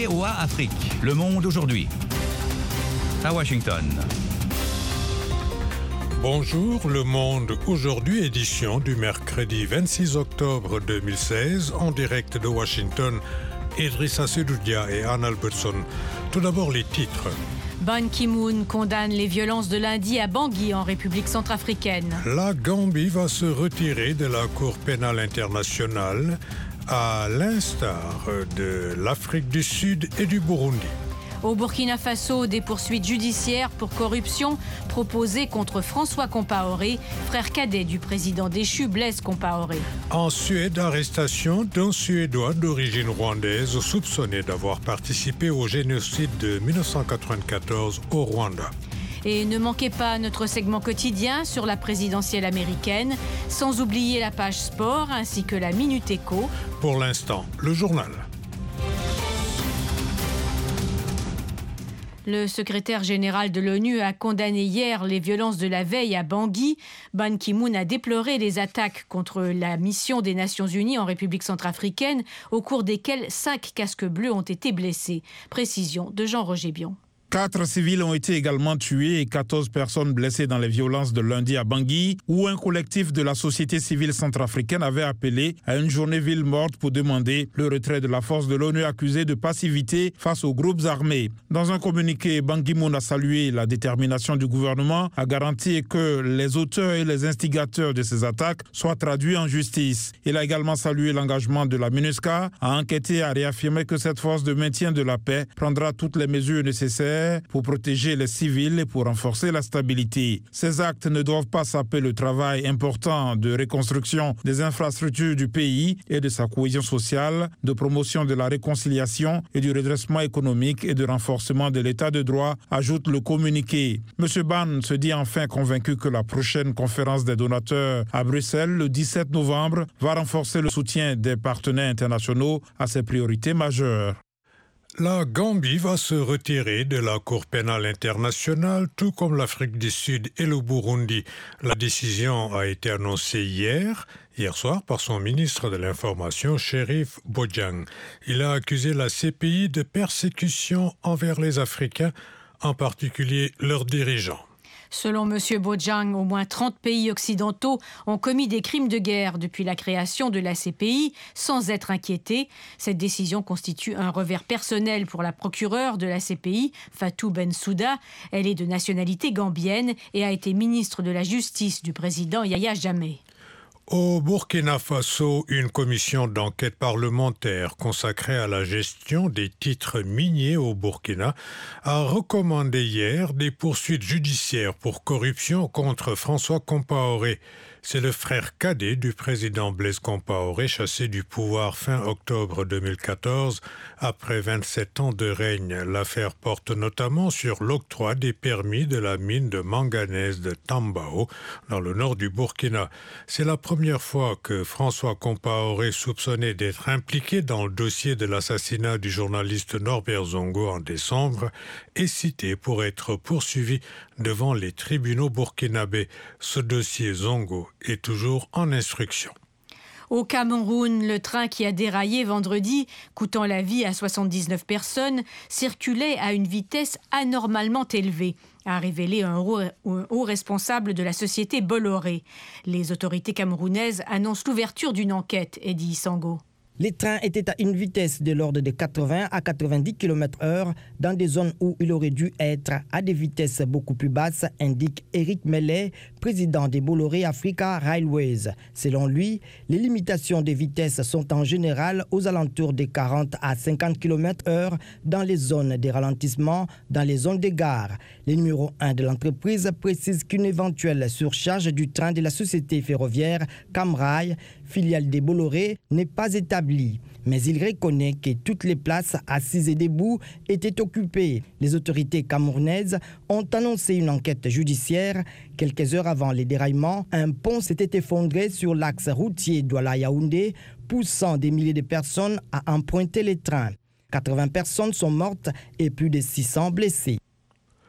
VOA Afrique, Le Monde aujourd'hui. À Washington. Bonjour, Le Monde aujourd'hui, édition du mercredi 26 octobre 2016, en direct de Washington. Idrissa Sedoudia et Anne Albertson. Tout d'abord les titres. Ban Ki-moon condamne les violences de lundi à Bangui en République centrafricaine. La Gambie va se retirer de la Cour pénale internationale à l'instar de l'Afrique du Sud et du Burundi. Au Burkina Faso, des poursuites judiciaires pour corruption proposées contre François Compaoré, frère cadet du président déchu Blaise Compaoré. En Suède, arrestation d'un Suédois d'origine rwandaise soupçonné d'avoir participé au génocide de 1994 au Rwanda. Et ne manquez pas notre segment quotidien sur la présidentielle américaine, sans oublier la page sport ainsi que la Minute Éco. Pour l'instant, le journal. Le secrétaire général de l'ONU a condamné hier les violences de la veille à Bangui. Ban Ki-moon a déploré les attaques contre la mission des Nations Unies en République centrafricaine, au cours desquelles 5 casques bleus ont été blessés. Précision de Jean-Roger Bion. 4 civils ont été également tués et 14 personnes blessées dans les violences de lundi à Bangui, où un collectif de la société civile centrafricaine avait appelé à une journée ville morte pour demander le retrait de la force de l'ONU accusée de passivité face aux groupes armés. Dans un communiqué, Ban Ki-moon a salué la détermination du gouvernement à garantir que les auteurs et les instigateurs de ces attaques soient traduits en justice. Il a également salué l'engagement de la MINUSCA à enquêter et à réaffirmer que cette force de maintien de la paix prendra toutes les mesures nécessaires pour protéger les civils et pour renforcer la stabilité. Ces actes ne doivent pas saper le travail important de reconstruction des infrastructures du pays et de sa cohésion sociale, de promotion de la réconciliation et du redressement économique et de renforcement de l'état de droit, ajoute le communiqué. M. Ban se dit enfin convaincu que la prochaine conférence des donateurs à Bruxelles, le 17 novembre, va renforcer le soutien des partenaires internationaux à ses priorités majeures. La Gambie va se retirer de la Cour pénale internationale, tout comme l'Afrique du Sud et le Burundi. La décision a été annoncée hier soir, par son ministre de l'Information, Sheriff Bojang. Il a accusé la CPI de persécution envers les Africains, en particulier leurs dirigeants. Selon M. Bojang, au moins 30 pays occidentaux ont commis des crimes de guerre depuis la création de la CPI sans être inquiétés. Cette décision constitue un revers personnel pour la procureure de la CPI, Fatou Bensouda. Elle est de nationalité gambienne et a été ministre de la Justice du président Yahya Jammeh. Au Burkina Faso, une commission d'enquête parlementaire consacrée à la gestion des titres miniers au Burkina a recommandé hier des poursuites judiciaires pour corruption contre François Compaoré. C'est le frère cadet du président Blaise Compaoré, chassé du pouvoir fin octobre 2014 après 27 ans de règne. L'affaire porte notamment sur l'octroi des permis de la mine de manganèse de Tambao, dans le nord du Burkina. C'est la première fois que François Compaoré, soupçonné d'être impliqué dans le dossier de l'assassinat du journaliste Norbert Zongo en décembre, est cité pour être poursuivi devant les tribunaux burkinabés. Ce dossier Zongo est toujours en instruction. Au Cameroun, le train qui a déraillé vendredi, coûtant la vie à 79 personnes, circulait à une vitesse anormalement élevée, a révélé un haut responsable de la société Bolloré. Les autorités camerounaises annoncent l'ouverture d'une enquête, Eddie Sango. Les trains étaient à une vitesse de l'ordre de 80 à 90 km/h dans des zones où il aurait dû être à des vitesses beaucoup plus basses, indique Eric Mellet, président des Bolloré Africa Railways. Selon lui, les limitations de vitesse sont en général aux alentours de 40 à 50 km/h dans les zones de ralentissement, dans les zones de gare. Le numéro 1 de l'entreprise précise qu'une éventuelle surcharge du train de la société ferroviaire Camrail, filiale des Bolloré, n'est pas établie. Mais il reconnaît que toutes les places assises et debout étaient occupées. Les autorités camerounaises ont annoncé une enquête judiciaire. Quelques heures avant les déraillements, un pont s'était effondré sur l'axe routier Douala-Yaoundé, poussant des milliers de personnes à emprunter les trains. 80 personnes sont mortes et plus de 600 blessées.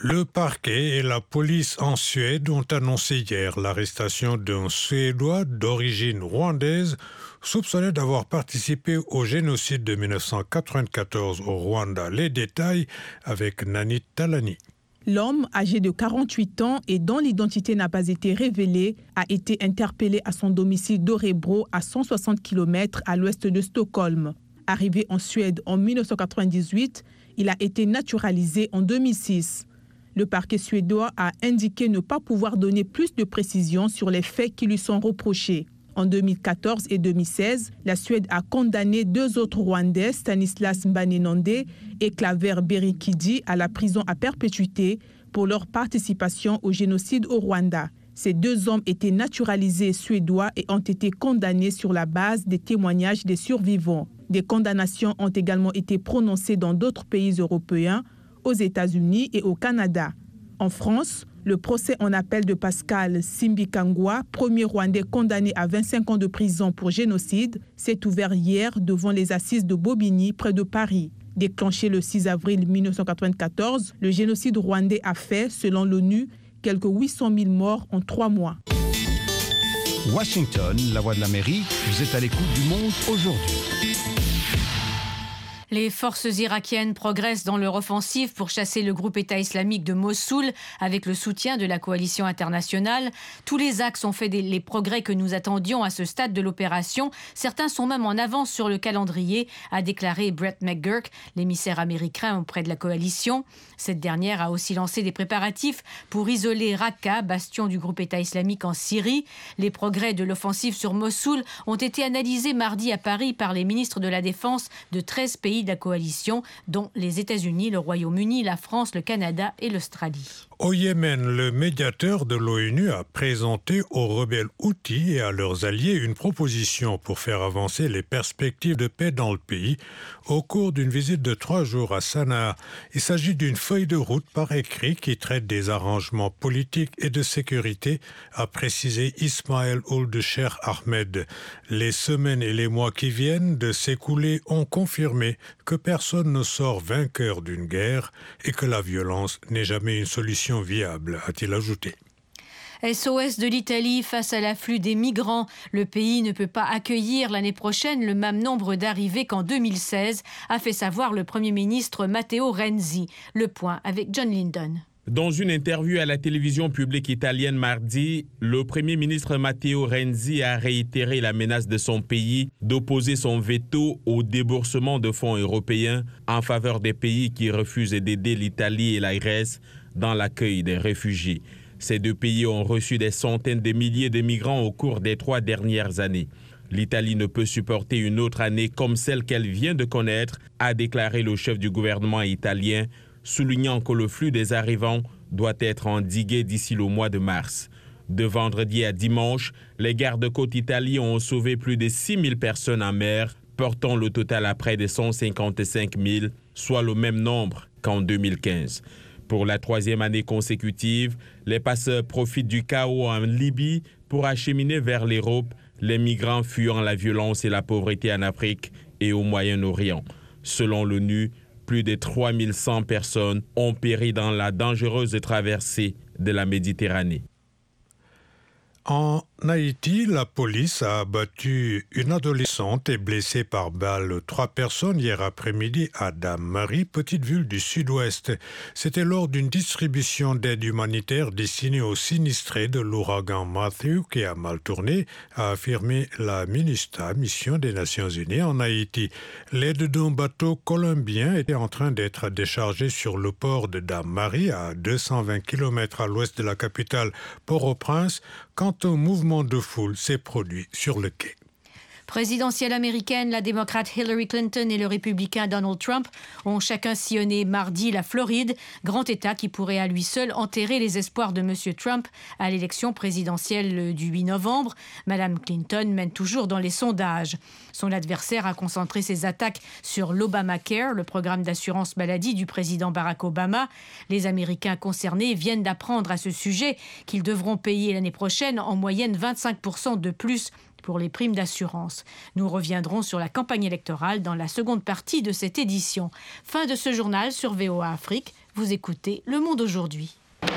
Le parquet et la police en Suède ont annoncé hier l'arrestation d'un Suédois d'origine rwandaise soupçonné d'avoir participé au génocide de 1994 au Rwanda. Les détails avec Nanit Talani. L'homme, âgé de 48 ans et dont l'identité n'a pas été révélée, a été interpellé à son domicile d'Örebro à 160 km à l'ouest de Stockholm. Arrivé en Suède en 1998, il a été naturalisé en 2006. Le parquet suédois a indiqué ne pas pouvoir donner plus de précisions sur les faits qui lui sont reprochés. En 2014 et 2016, la Suède a condamné 2 autres Rwandais, Stanislas Mbanenande et Claver Berikidi, à la prison à perpétuité pour leur participation au génocide au Rwanda. Ces 2 hommes étaient naturalisés suédois et ont été condamnés sur la base des témoignages des survivants. Des condamnations ont également été prononcées dans d'autres pays européens, aux États-Unis et au Canada. En France, le procès en appel de Pascal Simbikangwa, premier Rwandais condamné à 25 ans de prison pour génocide, s'est ouvert hier devant les assises de Bobigny, près de Paris. Déclenché le 6 avril 1994, le génocide rwandais a fait, selon l'ONU, quelques 800 000 morts en 3 mois. Washington, la voix de l'Amérique, vous êtes à l'écoute du Monde aujourd'hui. Les forces irakiennes progressent dans leur offensive pour chasser le groupe État islamique de Mossoul avec le soutien de la coalition internationale. Tous les axes ont fait les progrès que nous attendions à ce stade de l'opération. Certains sont même en avance sur le calendrier, a déclaré Brett McGurk, l'émissaire américain auprès de la coalition. Cette dernière a aussi lancé des préparatifs pour isoler Raqqa, bastion du groupe État islamique en Syrie. Les progrès de l'offensive sur Mossoul ont été analysés mardi à Paris par les ministres de la Défense de 13 pays de la coalition, dont les États-Unis, le Royaume-Uni, la France, le Canada et l'Australie. Au Yémen, le médiateur de l'ONU a présenté aux rebelles Houthis et à leurs alliés une proposition pour faire avancer les perspectives de paix dans le pays au cours d'une visite de 3 jours à Sanaa. Il s'agit d'une feuille de route par écrit qui traite des arrangements politiques et de sécurité, a précisé Ismaël Ould Cheikh Ahmed. Les semaines et les mois qui viennent de s'écouler ont confirmé que personne ne sort vainqueur d'une guerre et que la violence n'est jamais une solution viable, a-t-il ajouté. SOS de l'Italie face à l'afflux des migrants. Le pays ne peut pas accueillir l'année prochaine le même nombre d'arrivées qu'en 2016, a fait savoir le Premier ministre Matteo Renzi. Le point avec John Lyndon. Dans une interview à la télévision publique italienne mardi, le Premier ministre Matteo Renzi a réitéré la menace de son pays d'opposer son veto au déboursement de fonds européens en faveur des pays qui refusent d'aider l'Italie et la Grèce dans l'accueil des réfugiés. Ces 2 pays ont reçu des centaines de milliers de migrants au cours des 3 dernières années. L'Italie ne peut supporter une autre année comme celle qu'elle vient de connaître, a déclaré le chef du gouvernement italien, soulignant que le flux des arrivants doit être endigué d'ici le mois de mars. De vendredi à dimanche, les gardes-côtes italiens ont sauvé plus de 6 000 personnes en mer, portant le total à près de 155 000, soit le même nombre qu'en 2015. Pour la 3e année consécutive, les passeurs profitent du chaos en Libye pour acheminer vers l'Europe les migrants fuyant la violence et la pauvreté en Afrique et au Moyen-Orient. Selon l'ONU, plus de 3100 personnes ont péri dans la dangereuse traversée de la Méditerranée. En Haïti, la police a abattu une adolescente et blessé par balle 3 personnes hier après-midi à Dame-Marie, petite ville du sud-ouest. C'était lors d'une distribution d'aide humanitaire destinée aux sinistrés de l'ouragan Matthew qui a mal tourné, a affirmé la MINUSTA, mission des Nations Unies en Haïti. L'aide d'un bateau colombien était en train d'être déchargée sur le port de Dame-Marie, à 220 km à l'ouest de la capitale Port-au-Prince, quand un mouvement de foule s'est produit sur le quai. Présidentielle américaine, la démocrate Hillary Clinton et le républicain Donald Trump ont chacun sillonné mardi la Floride, grand État qui pourrait à lui seul enterrer les espoirs de M. Trump à l'élection présidentielle du 8 novembre. Mme Clinton mène toujours dans les sondages. Son adversaire a concentré ses attaques sur l'Obamacare, le programme d'assurance maladie du président Barack Obama. Les Américains concernés viennent d'apprendre à ce sujet qu'ils devront payer l'année prochaine en moyenne 25% de plus pour les primes d'assurance. Nous reviendrons sur la campagne électorale dans la seconde partie de cette édition. Fin de ce journal sur VOA Afrique. Vous écoutez Le Monde aujourd'hui.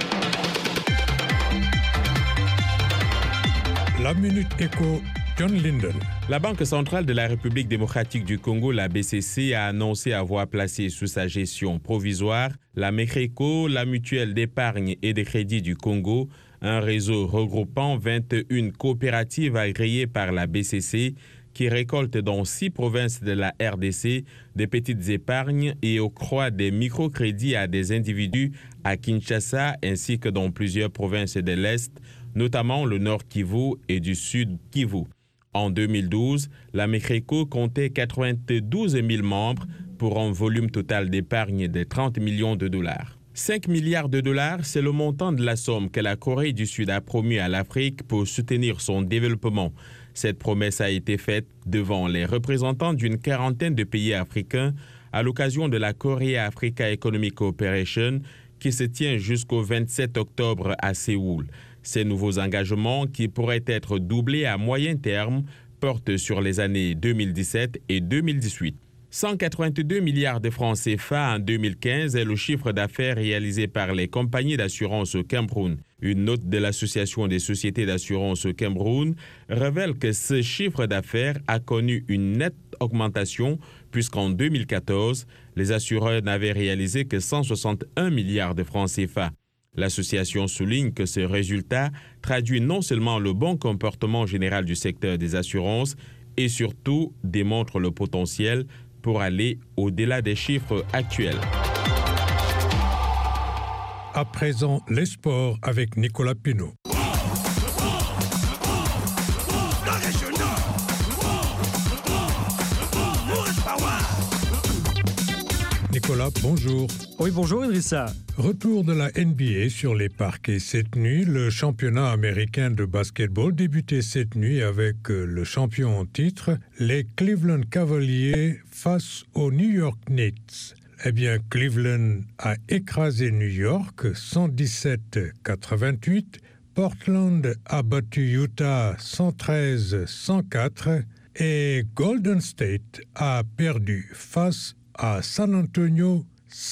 La Minute Éco, John Linden. La Banque centrale de la République démocratique du Congo, la BCC, a annoncé avoir placé sous sa gestion provisoire la MECRECO, la mutuelle d'épargne et de crédit du Congo, un réseau regroupant 21 coopératives agréées par la BCC qui récoltent dans 6 provinces de la RDC des petites épargnes et octroient des microcrédits à des individus à Kinshasa ainsi que dans plusieurs provinces de l'Est, notamment le Nord Kivu et du Sud Kivu. En 2012, la MECRECO comptait 92 000 membres pour un volume total d'épargne de 30 millions de dollars. 5 milliards de dollars, c'est le montant de la somme que la Corée du Sud a promis à l'Afrique pour soutenir son développement. Cette promesse a été faite devant les représentants d'une quarantaine de pays africains à l'occasion de la Korea Africa Economic Cooperation qui se tient jusqu'au 27 octobre à Séoul. Ces nouveaux engagements, qui pourraient être doublés à moyen terme, portent sur les années 2017 et 2018. 182 milliards de francs CFA en 2015 est le chiffre d'affaires réalisé par les compagnies d'assurance au Cameroun. Une note de l'Association des sociétés d'assurance au Cameroun révèle que ce chiffre d'affaires a connu une nette augmentation puisqu'en 2014, les assureurs n'avaient réalisé que 161 milliards de francs CFA. L'association souligne que ce résultat traduit non seulement le bon comportement général du secteur des assurances et surtout démontre le potentiel pour aller au-delà des chiffres actuels. À présent, les sports avec Nicolas Pinault. Nicolas, bonjour. Oui, bonjour Idrissa. Retour de la NBA sur les parquets cette nuit. Le championnat américain de basketball débutait cette nuit avec le champion en titre, les Cleveland Cavaliers face aux New York Knicks. Eh bien, Cleveland a écrasé New York 117-88. Portland a battu Utah 113-104. Et Golden State a perdu face à San Antonio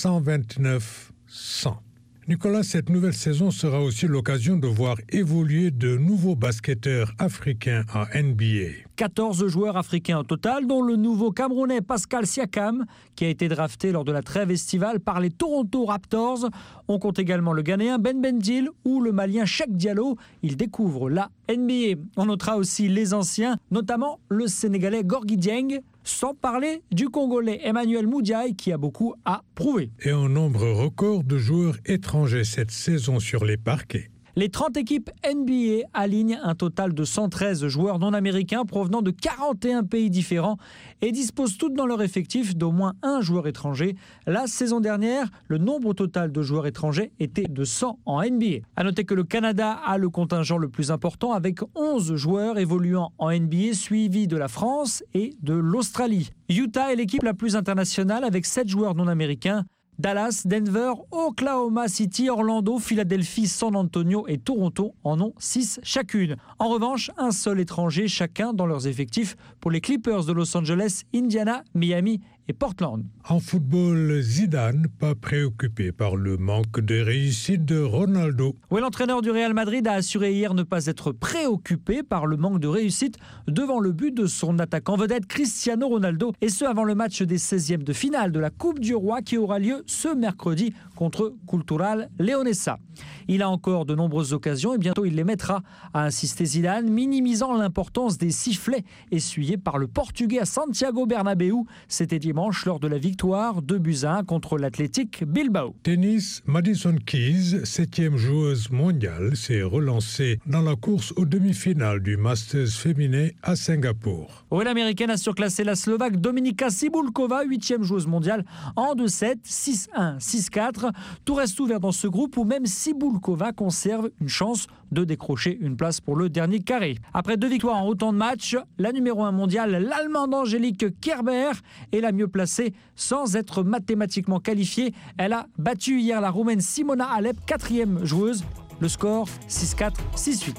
129-100. Nicolas, cette nouvelle saison sera aussi l'occasion de voir évoluer de nouveaux basketteurs africains en NBA. 14 joueurs africains au total, dont le nouveau Camerounais Pascal Siakam, qui a été drafté lors de la trêve estivale par les Toronto Raptors. On compte également le Ghanéen Ben Bendil ou le Malien Cheikh Diallo. Ils découvrent la NBA. On notera aussi les anciens, notamment le Sénégalais Gorgui Dieng, sans parler du Congolais Emmanuel Moudiaye qui a beaucoup à prouver. Et un nombre record de joueurs étrangers cette saison sur les parquets. Les 30 équipes NBA alignent un total de 113 joueurs non américains provenant de 41 pays différents et disposent toutes dans leur effectif d'au moins un joueur étranger. La saison dernière, le nombre total de joueurs étrangers était de 100 en NBA. À noter que le Canada a le contingent le plus important avec 11 joueurs évoluant en NBA, suivi de la France et de l'Australie. Utah est l'équipe la plus internationale avec 7 joueurs non américains. Dallas, Denver, Oklahoma City, Orlando, Philadelphie, San Antonio et Toronto en ont 6 chacune. En revanche, un seul étranger chacun dans leurs effectifs pour les Clippers de Los Angeles, Indiana, Miami et Portland. En football, Zidane, pas préoccupé par le manque de réussite de Ronaldo. Oui, l'entraîneur du Real Madrid a assuré hier ne pas être préoccupé par le manque de réussite devant le but de son attaquant vedette Cristiano Ronaldo, et ce avant le match des 16e de finale de la Coupe du Roi qui aura lieu ce mercredi contre Cultural Leonesa. Il a encore de nombreuses occasions et bientôt il les mettra, a insisté Zidane, minimisant l'importance des sifflets essuyés par le Portugais à Santiago Bernabéu. C'était dimanche lors de la victoire 2-1 contre l'Athletic Bilbao. Tennis, Madison Keys, 7e joueuse mondiale, s'est relancée dans la course aux demi-finales du Masters féminin à Singapour. Oui, l'américaine a surclassé la Slovaque Dominika Cibulková, 8e joueuse mondiale, en 2-7, 6-1, 6-4. Tout reste ouvert dans ce groupe où même Cibulková conserve une chance de décrocher une place pour le dernier carré. Après 2 victoires en autant de matchs, la numéro 1 mondiale, l'Allemande Angélique Kerber, est la mieux placée sans être mathématiquement qualifiée. Elle a battu hier la Roumaine Simona Halep, 4e joueuse. Le score 6-4, 6-8.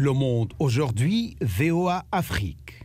Le Monde aujourd'hui, VOA Afrique.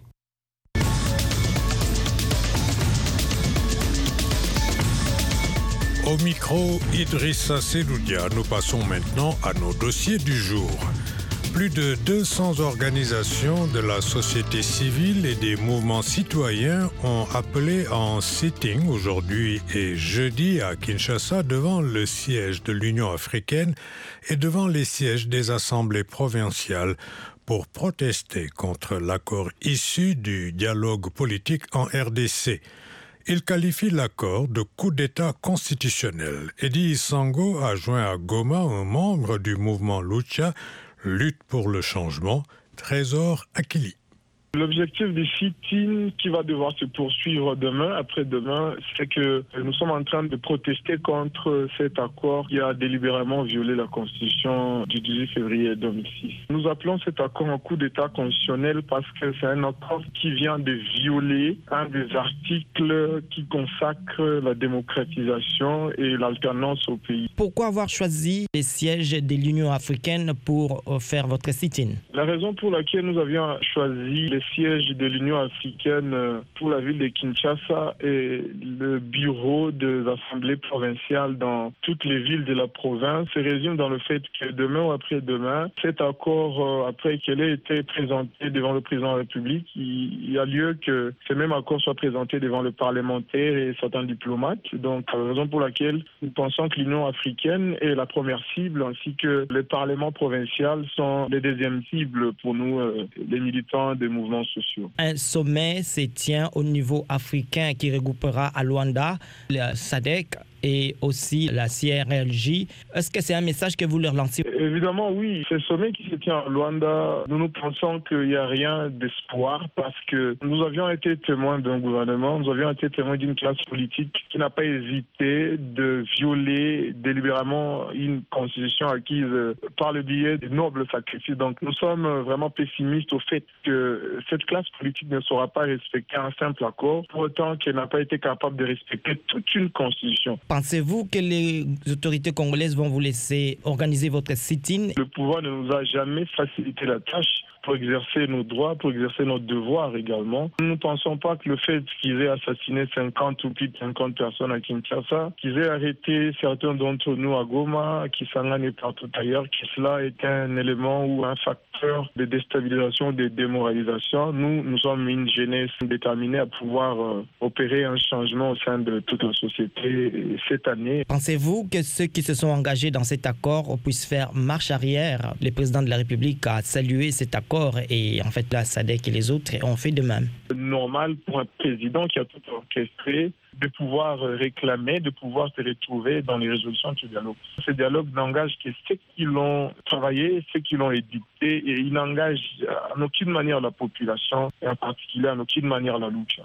Au micro, Idrissa Seloudia. Nous passons maintenant à nos dossiers du jour. Plus de 200 organisations de la société civile et des mouvements citoyens ont appelé en sitting aujourd'hui et jeudi à Kinshasa devant le siège de l'Union africaine et devant les sièges des assemblées provinciales pour protester contre l'accord issu du dialogue politique en RDC. Il qualifie l'accord de coup d'État constitutionnel. Eddie Sango a joint à Goma un membre du mouvement Lucha, Lutte pour le changement, Trésor Akili. L'objectif du sit-in qui va devoir se poursuivre demain, après-demain, c'est que nous sommes en train de protester contre cet accord qui a délibérément violé la Constitution du 18 février 2006. Nous appelons cet accord un coup d'État constitutionnel parce que c'est un accord qui vient de violer un des articles qui consacre la démocratisation et l'alternance au pays. Pourquoi avoir choisi les sièges de l'Union africaine pour faire votre sit-in? La raison pour laquelle nous avions choisi les siège de l'Union africaine pour la ville de Kinshasa et le bureau des assemblées provinciales dans toutes les villes de la province se résume dans le fait que demain ou après-demain, cet accord, après qu'il ait été présenté devant le président de la République, il y a lieu que ce même accord soit présenté devant le parlementaire et certains diplomates. Donc, raison pour laquelle nous pensons que l'Union africaine est la première cible ainsi que le Parlement provincial sont les deuxièmes cibles pour nous, les militants des mouvements sociaux. Un sommet se tient au niveau africain qui regroupera à Luanda la SADC et aussi la CRLJ. Est-ce que c'est un message que vous leur lancez? Évidemment, oui. Ce sommet qui se tient à Luanda, nous pensons qu'il n'y a rien d'espoir parce que nous avions été témoins d'un gouvernement, nous avions été témoins d'une classe politique qui n'a pas hésité de violer délibérément une constitution acquise par le biais de nobles sacrifices. Donc nous sommes vraiment pessimistes au fait que cette classe politique ne saura pas respecter un simple accord, pour autant qu'elle n'a pas été capable de respecter toute une constitution. Pensez-vous que les autorités congolaises vont vous laisser organiser votre sit-in? Le pouvoir ne nous a jamais facilité la tâche pour exercer nos droits, pour exercer nos devoirs également. Nous ne pensons pas que le fait qu'ils aient assassiné 50 ou plus de 50 personnes à Kinshasa, qu'ils aient arrêté certains d'entre nous à Goma, Kisangani et partout ailleurs, que cela est un élément ou un facteur de déstabilisation, de démoralisation. Nous sommes une jeunesse déterminée à pouvoir opérer un changement au sein de toute la société cette année. Pensez-vous que ceux qui se sont engagés dans cet accord puissent faire marche arrière? Le président de la République a salué cet accord et en fait la SADC et les autres ont fait de même. Normal pour un président qui a tout orchestré de pouvoir réclamer, de pouvoir se retrouver dans les résolutions du dialogue. Ce dialogue n'engage que ceux qui l'ont travaillé, ceux qui l'ont édité et il n'engage en aucune manière la population et en particulier en aucune manière la Lucha.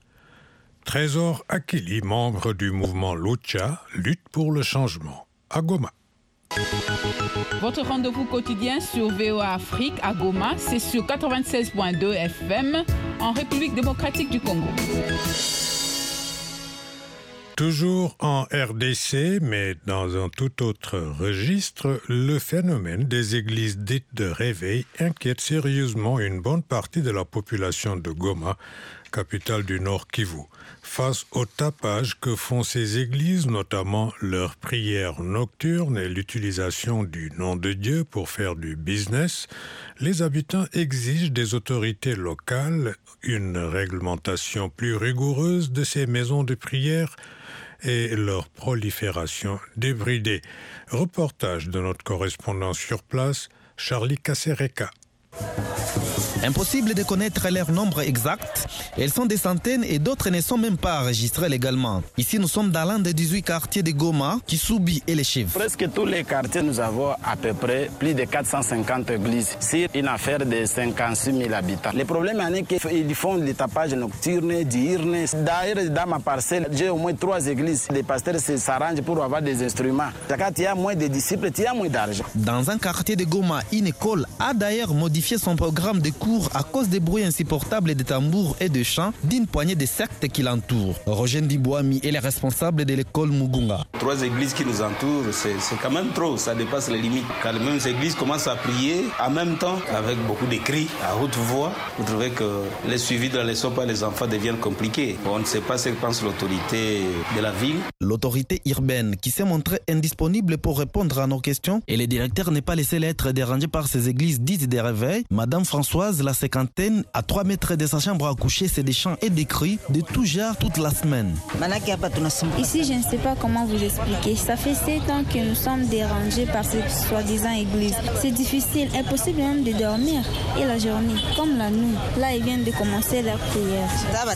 Trésor Akili, membre du mouvement Lucha, Lutte pour le changement, à Goma. Votre rendez-vous quotidien sur VOA Afrique à Goma, c'est sur 96.2 FM en République démocratique du Congo. Toujours en RDC, mais dans un tout autre registre, le phénomène des églises dites de réveil inquiète sérieusement une bonne partie de la population de Goma, capitale du Nord Kivu. Face au tapage que font ces églises, notamment leurs prières nocturnes et l'utilisation du nom de Dieu pour faire du business, les habitants exigent des autorités locales une réglementation plus rigoureuse de ces maisons de prière et leur prolifération débridée. Reportage de notre correspondant sur place, Charlie Kasereka. Impossible de connaître leur nombre exact. Elles sont des centaines et d'autres ne sont même pas enregistrées légalement. Ici, nous sommes dans l'un des 18 quartiers de Goma, Kisubi et les Chives. Presque tous les quartiers, nous avons à peu près plus de 450 églises sur une affaire de 56 000 habitants. Le problème est qu'ils font des tapages nocturnes, diurnes. D'ailleurs, dans ma parcelle, j'ai au moins 3 églises. Les pasteurs s'arrangent pour avoir des instruments. Quand il y a moins de disciples, il y a moins d'argent. Dans un quartier de Goma, une école a d'ailleurs modifié son programme de cours tour à cause des bruits insupportables des tambours et des chants d'une poignée de sectes qui l'entourent. Roger Ndibouami est le responsable de l'école Mugunga. 3 églises qui nous entourent, c'est quand même trop, ça dépasse les limites. Quand les mêmes églises commencent à prier en même temps, avec beaucoup de cris à haute voix, vous trouvez que les suivis de la leçon par les enfants deviennent compliqués. On ne sait pas ce que pense l'autorité de la ville. L'autorité urbaine qui s'est montrée indisponible pour répondre à nos questions et le directeur n'est pas laissé être dérangé par ces églises dites des réveils. Madame Françoise, la cinquantaine, à 3 mètres de sa chambre à coucher, c'est des chants et des cris de tout genre toute la semaine. Ici, je ne sais pas comment vous expliquer. Ça fait 7 ans que nous sommes dérangés par cette soi-disant église. C'est difficile, impossible même de dormir. Et la journée, comme la nuit, là, ils viennent de commencer leur prière.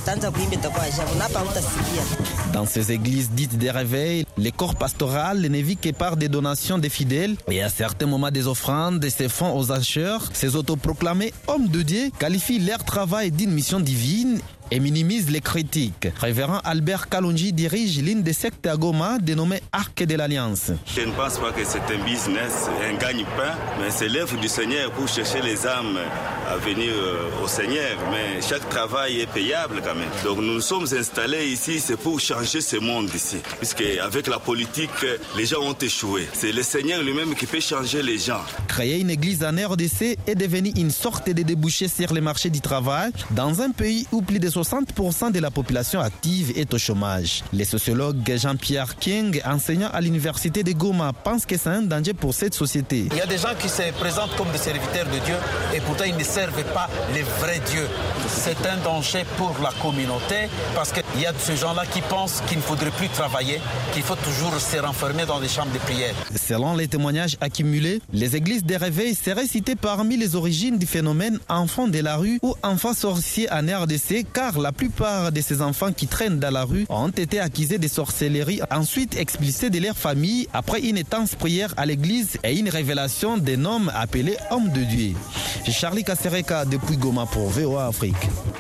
Dans ces églises dites des réveils, les corps pastoraux ne vivent que par des donations des fidèles et à certains moments des offrandes et se font aux acheteurs. Ces autoproclamés hommes de Dieu qualifient leur travail d'une mission divine et minimise les critiques. Révérend Albert Kalonji dirige l'une des sectes à Goma dénommée Arc de l'Alliance. Je ne pense pas que c'est un business, un gagne-pain, mais c'est l'œuvre du Seigneur pour chercher les âmes à venir au Seigneur. Mais chaque travail est payable quand même. Donc nous nous sommes installés ici, c'est pour changer ce monde ici. Puisque avec la politique, les gens ont échoué. C'est le Seigneur lui-même qui peut changer les gens. Créer une église en RDC est devenu une sorte de débouché sur le marché du travail dans un pays où plus de 60% de la population active est au chômage. Le sociologue Jean-Pierre King, enseignant à l'université de Goma, pense que c'est un danger pour cette société. Il y a des gens qui se présentent comme des serviteurs de Dieu et pourtant ils ne servent pas les vrais dieux. C'est un danger pour la communauté parce qu'il y a de ces gens-là qui pensent qu'il ne faudrait plus travailler, qu'il faut toujours se renfermer dans des chambres de prière. Selon les témoignages accumulés, les églises des réveils seraient citées parmi les origines du phénomène enfants de la rue ou enfants sorciers en RDC, car la plupart de ces enfants qui traînent dans la rue ont été accusés de sorcellerie, ensuite expulsés de leur famille après une intense prière à l'église et une révélation d'un homme appelé homme de Dieu. Charlie Kasereka depuis Goma pour VOA Afrique.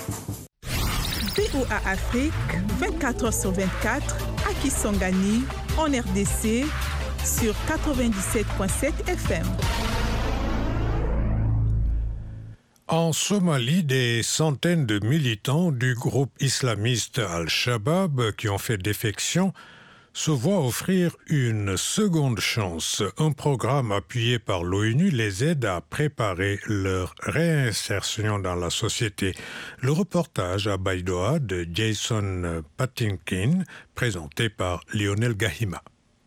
VOA Afrique, 24h/24, à Kisangani, en RDC, sur 97.7 FM. En Somalie, des centaines de militants du groupe islamiste Al-Shabaab qui ont fait défection se voient offrir une seconde chance. Un programme appuyé par l'ONU les aide à préparer leur réinsertion dans la société. Le reportage à Baidoa de Jason Patinkin, présenté par Lionel Gahima.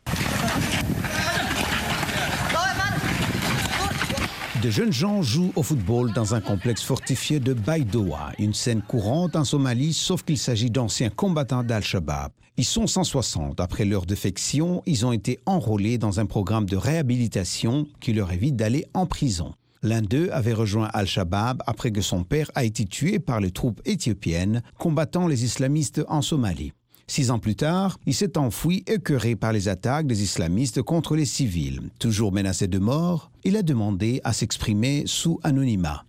De jeunes gens jouent au football dans un complexe fortifié de Baidoa, une scène courante en Somalie, sauf qu'il s'agit d'anciens combattants d'Al-Shabaab. Ils sont 160. Après leur défection, ils ont été enrôlés dans un programme de réhabilitation qui leur évite d'aller en prison. L'un d'eux avait rejoint Al-Shabaab après que son père a été tué par les troupes éthiopiennes combattant les islamistes en Somalie. 6 ans plus tard, il s'est enfui écœuré par les attaques des islamistes contre les civils. Toujours menacé de mort, il a demandé à s'exprimer sous anonymat.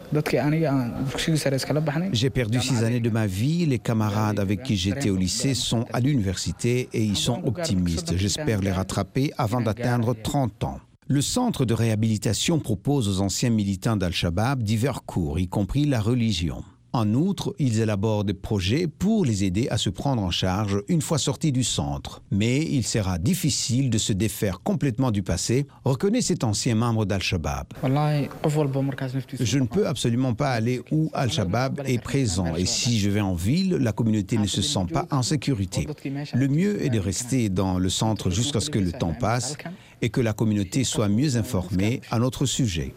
J'ai perdu 6 années de ma vie. Les camarades avec qui j'étais au lycée sont à l'université et ils sont optimistes. J'espère les rattraper avant d'atteindre 30 ans. Le centre de réhabilitation propose aux anciens militants d'Al-Shabaab divers cours, y compris la religion. En outre, ils élaborent des projets pour les aider à se prendre en charge une fois sortis du centre. Mais il sera difficile de se défaire complètement du passé, reconnaît cet ancien membre d'Al-Shabaab. Je ne peux absolument pas aller où Al-Shabaab est présent et si je vais en ville, la communauté ne se sent pas en sécurité. Le mieux est de rester dans le centre jusqu'à ce que le temps passe et que la communauté soit mieux informée à notre sujet.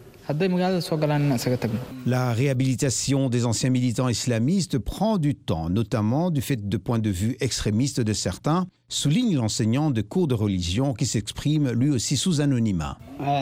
La réhabilitation des anciens militants islamistes prend du temps, notamment du fait de points de vue extrémistes de certains, souligne l'enseignant de cours de religion qui s'exprime lui aussi sous anonymat.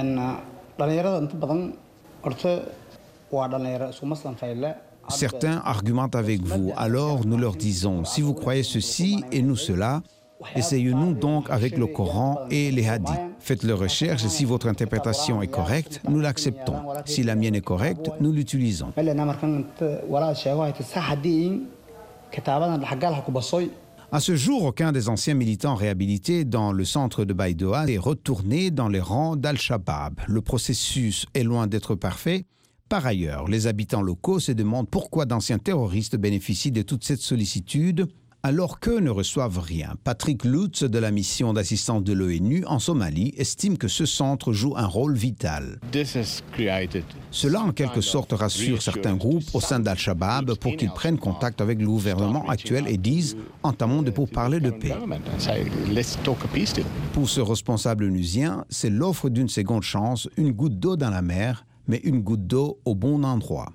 Certains argumentent avec vous, alors nous leur disons, si vous croyez ceci et nous cela, essayons-nous donc avec le Coran et les hadiths. Faites les recherches et si votre interprétation est correcte, nous l'acceptons. Si la mienne est correcte, nous l'utilisons. À ce jour, aucun des anciens militants réhabilités dans le centre de Baidoa n'est retourné dans les rangs d'Al-Shabaab. Le processus est loin d'être parfait Par ailleurs, les habitants locaux se demandent pourquoi d'anciens terroristes bénéficient de toute cette sollicitude alors qu'eux ne reçoivent rien. Patrick Lutz de la mission d'assistance de l'ONU en Somalie estime que ce centre joue un rôle vital. Cela en quelque sorte rassure certains groupes au sein d'Al-Shabaab pour qu'ils prennent contact avec le gouvernement actuel et disent « entamons de pourparlers de paix ». Pour ce responsable onusien, c'est l'offre d'une seconde chance, une goutte d'eau dans la mer, mais une goutte d'eau au bon endroit.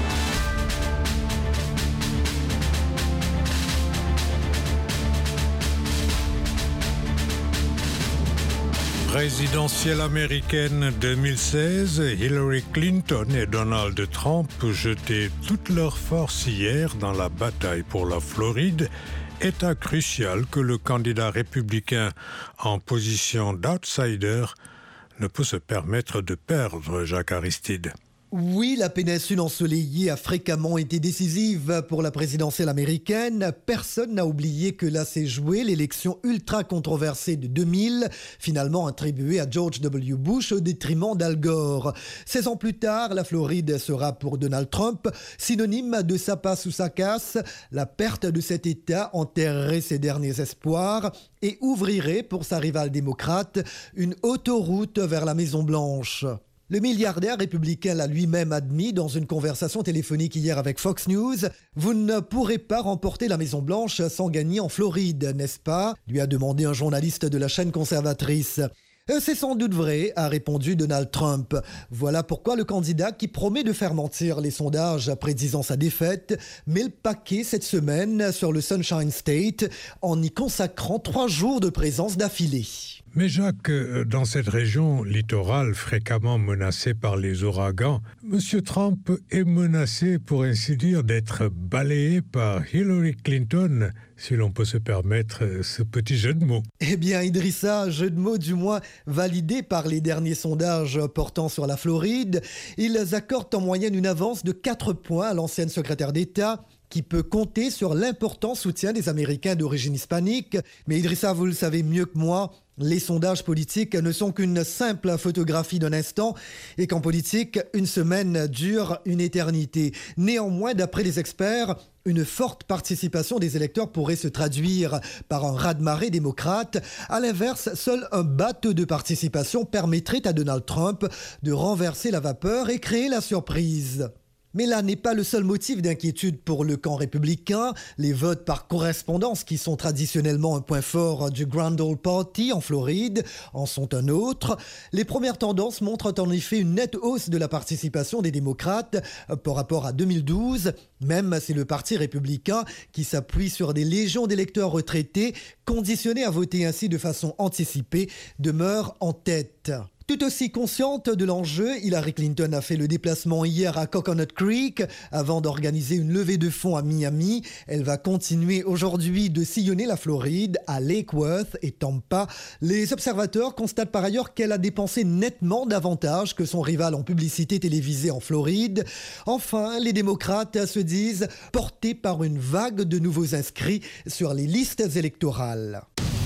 Présidentielle américaine 2016, Hillary Clinton et Donald Trump jetaient toutes leurs forces hier dans la bataille pour la Floride, état crucial que le candidat républicain en position d'outsider ne peut se permettre de perdre, Jacques Aristide. Oui, la péninsule ensoleillée a fréquemment été décisive pour la présidentielle américaine. Personne n'a oublié que là s'est jouée l'élection ultra controversée de 2000, finalement attribuée à George W. Bush au détriment d'Al Gore. 16 ans plus tard, la Floride sera pour Donald Trump synonyme de sa passe ou sa casse. La perte de cet État enterrerait ses derniers espoirs et ouvrirait pour sa rivale démocrate une autoroute vers la Maison-Blanche. Le milliardaire républicain l'a lui-même admis dans une conversation téléphonique hier avec Fox News. « Vous ne pourrez pas remporter la Maison-Blanche sans gagner en Floride, n'est-ce pas ?» lui a demandé un journaliste de la chaîne conservatrice. « C'est sans doute vrai », a répondu Donald Trump. Voilà pourquoi le candidat qui promet de faire mentir les sondages prédisant sa défaite met le paquet cette semaine sur le Sunshine State en y consacrant 3 jours de présence d'affilée. Mais Jacques, dans cette région littorale fréquemment menacée par les ouragans, M. Trump est menacé, pour ainsi dire, d'être balayé par Hillary Clinton, si l'on peut se permettre ce petit jeu de mots. Eh bien, Idrissa, jeu de mots du moins validé par les derniers sondages portant sur la Floride. Ils accordent en moyenne une avance de 4 points à l'ancienne secrétaire d'État, qui peut compter sur l'important soutien des Américains d'origine hispanique. Mais Idrissa, vous le savez mieux que moi, les sondages politiques ne sont qu'une simple photographie d'un instant et qu'en politique, une semaine dure une éternité. Néanmoins, d'après les experts, une forte participation des électeurs pourrait se traduire par un raz-de-marée démocrate. À l'inverse, seul un bas taux de participation permettrait à Donald Trump de renverser la vapeur et créer la surprise. Mais là n'est pas le seul motif d'inquiétude pour le camp républicain. Les votes par correspondance, qui sont traditionnellement un point fort du Grand Old Party en Floride, en sont un autre. Les premières tendances montrent en effet une nette hausse de la participation des démocrates par rapport à 2012, même si le parti républicain, qui s'appuie sur des légions d'électeurs retraités, conditionnés à voter ainsi de façon anticipée, demeure en tête. Tout aussi consciente de l'enjeu, Hillary Clinton a fait le déplacement hier à Coconut Creek avant d'organiser une levée de fonds à Miami. Elle va continuer aujourd'hui de sillonner la Floride à Lake Worth et Tampa. Les observateurs constatent par ailleurs qu'elle a dépensé nettement davantage que son rival en publicité télévisée en Floride. Enfin, les démocrates se disent portés par une vague de nouveaux inscrits sur les listes électorales.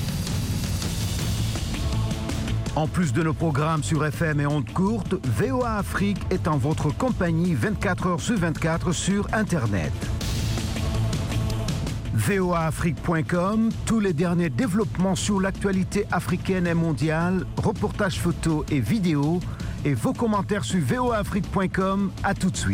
En plus de nos programmes sur FM et ondes courtes, VOA Afrique est en votre compagnie 24 heures sur 24 sur Internet. voaafrique.com, tous les derniers développements sur l'actualité africaine et mondiale, reportages photos et vidéos, et vos commentaires sur voaafrique.com. À tout de suite.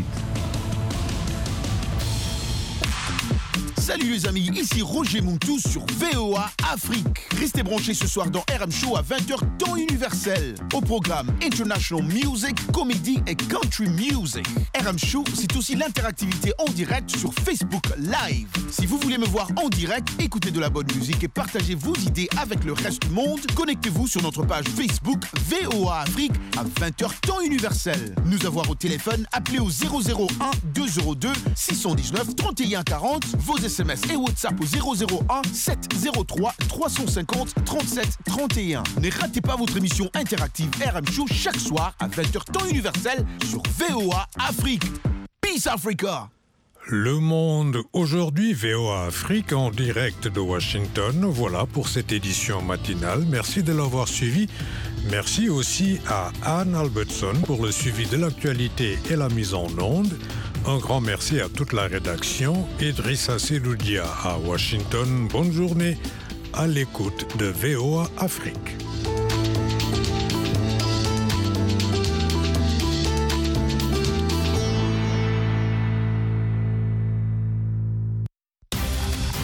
Salut les amis, ici Roger Mountou sur VOA Afrique. Restez branchés ce soir dans RM Show à 20h temps universel. Au programme International Music, Comedy et Country Music. RM Show, c'est aussi l'interactivité en direct sur Facebook Live. Si vous voulez me voir en direct, écoutez de la bonne musique et partagez vos idées avec le reste du monde, connectez-vous sur notre page Facebook VOA Afrique à 20h temps universel. Nous avoir au téléphone, appelez au 001 202 619 31 40, vos SMS et WhatsApp au 001 703 350 37 31. Ne ratez pas votre émission interactive RM Show chaque soir à 20h temps universel sur VOA Afrique. Peace Africa! Le Monde aujourd'hui, VOA Afrique en direct de Washington. Voilà pour cette édition matinale. Merci de l'avoir suivi. Merci aussi à Anne Albertson pour le suivi de l'actualité et la mise en onde. Un grand merci à toute la rédaction. Idrissa Seloudia à Washington. Bonne journée à l'écoute de VOA Afrique.